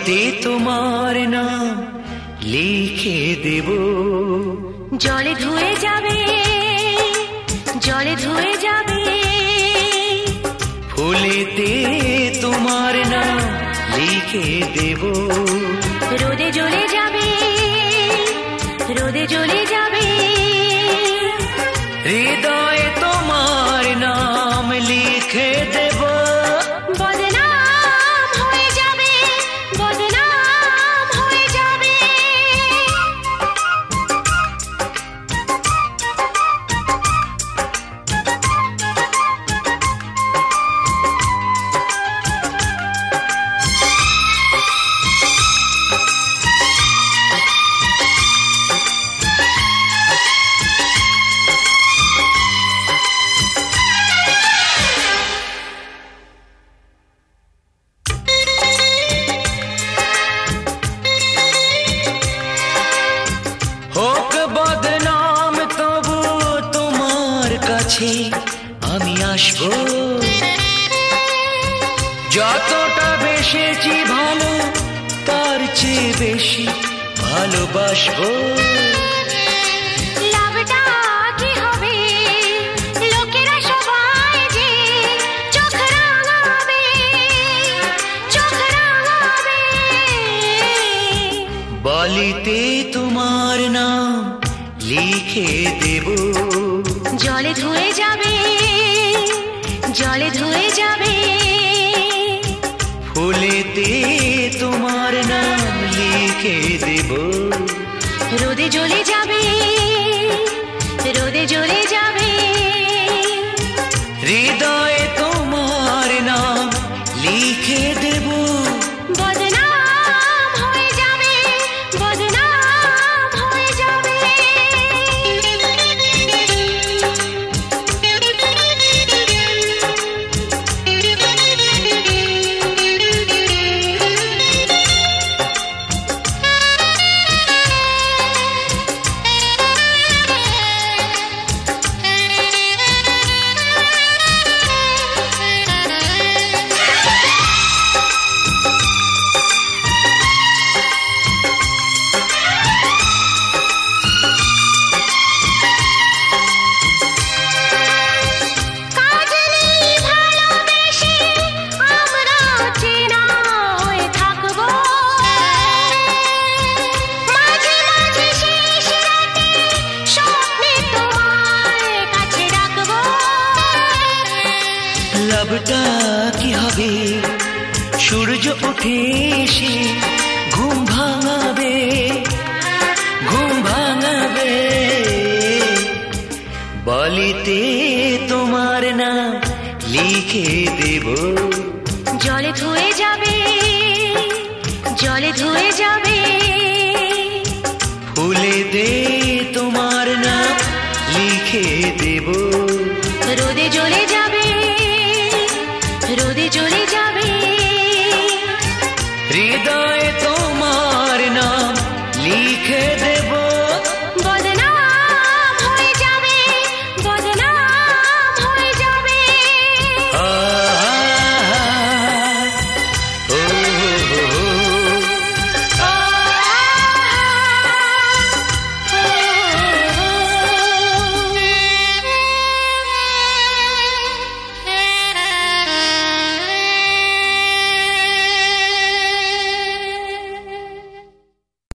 জলেতে তোমার নাম লিখে দেব। জলে ধুয়ে যাবে, জলে ধুয়ে যাবে, ফুলেতে তোমার নাম লিখে দেব। রোদে জ্বলে যাবে, রোদে জ্বলে যাবে, হৃদয়ে তোমার নাম লিখে দেব। বদনাম হয়ে যাবে, বদনাম হয়ে যাবে। হোক বদনাম তবু তোমার কাছে আমি আসবো। যতটা বেসেছি ভালো তার চেয়ে বেশি ভালোবাসবো। লাভটা কি হবে, লোকেরা সবাই যে চোখ রাঙাবে, চোখ রাঙাবে। বলিতে তোমার নাম লিখে দেব। জলে ধুয়ে যাবে, জলে ধুয়ে যাবে, ফুলেতে তোমার নাম লিখে দেব। রোদে জ্বলে যাবে, রোদে জ্বলে যাবে, হৃদয়ে তোমার নাম লিখে দেব। বদনাম হয়ে যাবে, বদনাম হয়ে যাবে। লাভটা কি হবে, সূর্য উঠে এসে ঘুম ভাঙাবে, ঘুম ভাঙাবে। বলিতে তোমার নাম লিখে দেব। জলে ধুয়ে যাবে, জলে ধুয়ে যাবে,